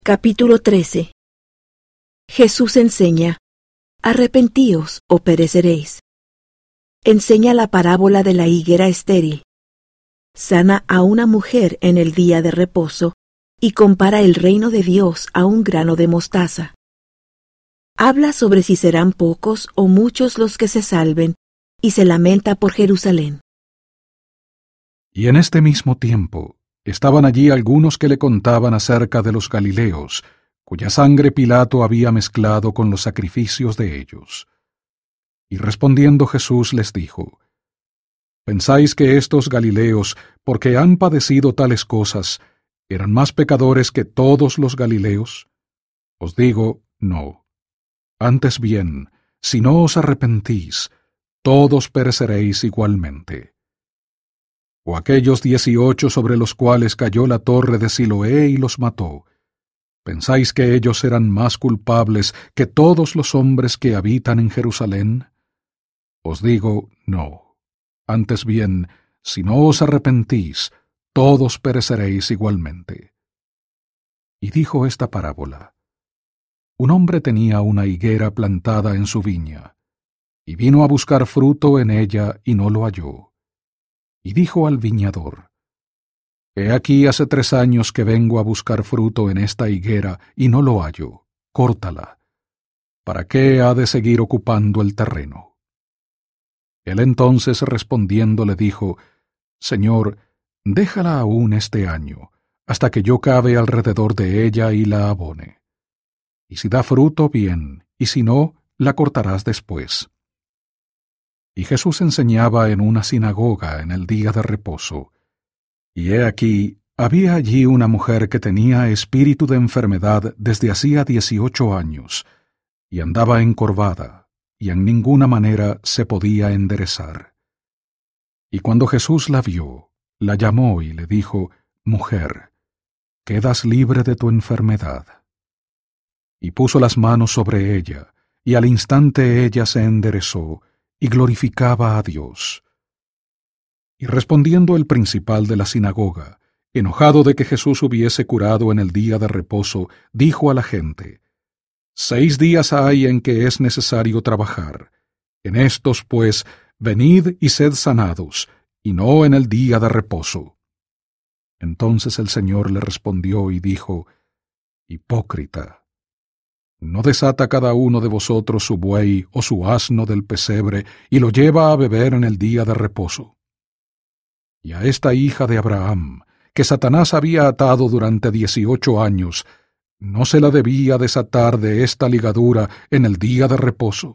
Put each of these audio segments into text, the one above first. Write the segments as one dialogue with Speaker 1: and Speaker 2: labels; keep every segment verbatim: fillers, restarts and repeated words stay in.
Speaker 1: Capítulo trece. Jesús enseña: arrepentíos o pereceréis. Enseña la parábola de la higuera estéril. Sana a una mujer en el día de reposo y compara el reino de Dios a un grano de mostaza. Habla sobre si serán pocos o muchos los que se salven, y se lamenta por Jerusalén.
Speaker 2: Y en este mismo tiempo estaban allí algunos que le contaban acerca de los Galileos, cuya sangre Pilato había mezclado con los sacrificios de ellos. Y respondiendo Jesús les dijo: ¿Pensáis que estos Galileos, porque han padecido tales cosas, eran más pecadores que todos los Galileos? Os digo, no. Antes bien, si no os arrepentís, todos pereceréis igualmente. O aquellos dieciocho sobre los cuales cayó la torre de Siloé y los mató, ¿pensáis que ellos eran más culpables que todos los hombres que habitan en Jerusalén? Os digo, no. Antes bien, si no os arrepentís, todos pereceréis igualmente. Y dijo esta parábola: Un hombre tenía una higuera plantada en su viña, y vino a buscar fruto en ella y no lo halló. Y dijo al viñador: He aquí hace tres años que vengo a buscar fruto en esta higuera y no lo hallo, córtala. ¿Para qué ha de seguir ocupando el terreno? Él entonces respondiendo le dijo: Señor, déjala aún este año, hasta que yo cabe alrededor de ella y la abone. Y si da fruto, bien, y si no, la cortarás después. Y Jesús enseñaba en una sinagoga en el día de reposo. Y he aquí, había allí una mujer que tenía espíritu de enfermedad desde hacía dieciocho años, y andaba encorvada, y en ninguna manera se podía enderezar. Y cuando Jesús la vio, la llamó y le dijo: Mujer, quedas libre de tu enfermedad. Y puso las manos sobre ella, y al instante ella se enderezó, y glorificaba a Dios. Y respondiendo el principal de la sinagoga, enojado de que Jesús hubiese curado en el día de reposo, dijo a la gente: Seis días hay en que es necesario trabajar. En estos, pues, venid y sed sanados, y no en el día de reposo. Entonces el Señor le respondió y dijo: Hipócrita, ¿no desata cada uno de vosotros su buey o su asno del pesebre y lo lleva a beber en el día de reposo? Y a esta hija de Abraham, que Satanás había atado durante dieciocho años, ¿no se la debía desatar de esta ligadura en el día de reposo?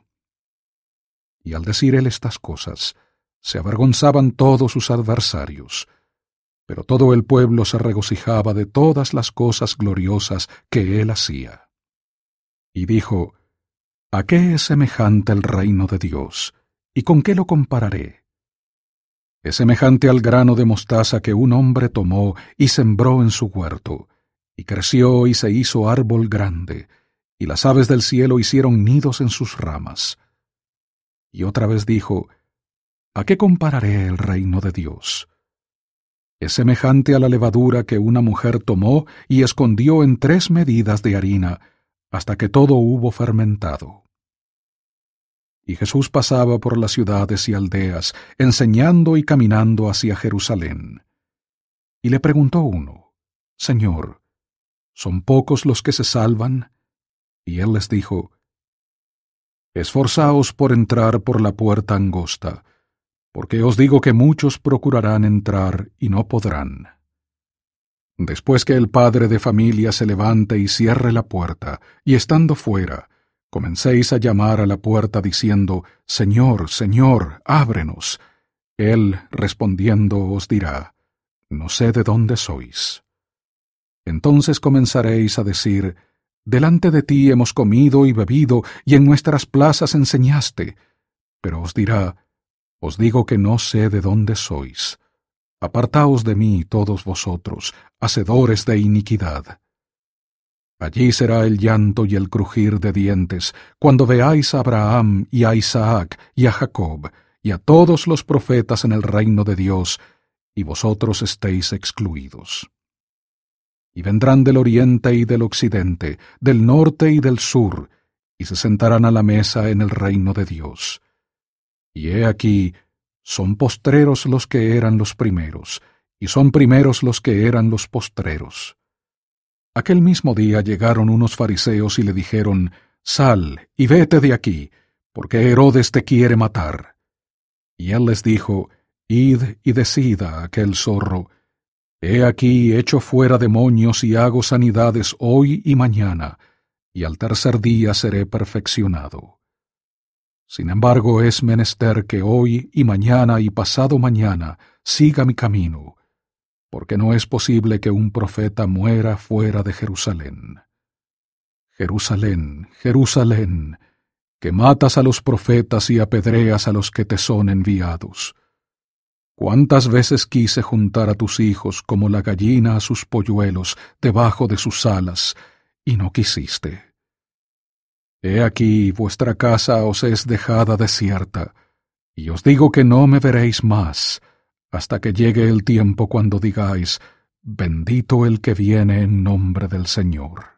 Speaker 2: Y al decir él estas cosas, se avergonzaban todos sus adversarios, pero todo el pueblo se regocijaba de todas las cosas gloriosas que él hacía. Y dijo: ¿A qué es semejante el reino de Dios? ¿Y con qué lo compararé? Es semejante al grano de mostaza que un hombre tomó y sembró en su huerto, y creció y se hizo árbol grande, y las aves del cielo hicieron nidos en sus ramas. Y otra vez dijo: ¿A qué compararé el reino de Dios? Es semejante a la levadura que una mujer tomó y escondió en tres medidas de harina, hasta que todo hubo fermentado. Y Jesús pasaba por las ciudades y aldeas, enseñando y caminando hacia Jerusalén. Y le preguntó uno: Señor, ¿son pocos los que se salvan? Y él les dijo: Esforzaos por entrar por la puerta angosta, porque os digo que muchos procurarán entrar y no podrán. Después que el padre de familia se levante y cierre la puerta, y estando fuera, comencéis a llamar a la puerta diciendo: Señor, Señor, ábrenos. Él, respondiendo, os dirá: No sé de dónde sois. Entonces comenzaréis a decir: Delante de ti hemos comido y bebido, y en nuestras plazas enseñaste. Pero os dirá: Os digo que no sé de dónde sois. Apartaos de mí todos vosotros, hacedores de iniquidad. Allí será el llanto y el crujir de dientes, cuando veáis a Abraham y a Isaac y a Jacob, y a todos los profetas en el reino de Dios, y vosotros estéis excluidos. y vendrán del oriente y del occidente, del norte y del sur, y se sentarán a la mesa en el reino de Dios. Y he aquí, son postreros los que eran los primeros, y son primeros los que eran los postreros. Aquel mismo día llegaron unos fariseos y le dijeron, «Sal y vete de aquí, porque Herodes te quiere matar». Y él les dijo, «Id y decid a aquel zorro, he aquí echo fuera demonios y hago sanidades hoy y mañana, y al tercer día seré perfeccionado. Sin embargo, es menester que hoy y mañana y pasado mañana siga mi camino, porque no es posible que un profeta muera fuera de Jerusalén. Jerusalén, Jerusalén, que matas a los profetas y apedreas a los que te son enviados. ¿Cuántas veces quise juntar a tus hijos como la gallina a sus polluelos debajo de sus alas, y no quisiste? He aquí vuestra casa os es dejada desierta, y os digo que no me veréis más, hasta que llegue el tiempo cuando digáis, bendito el que viene en nombre del Señor.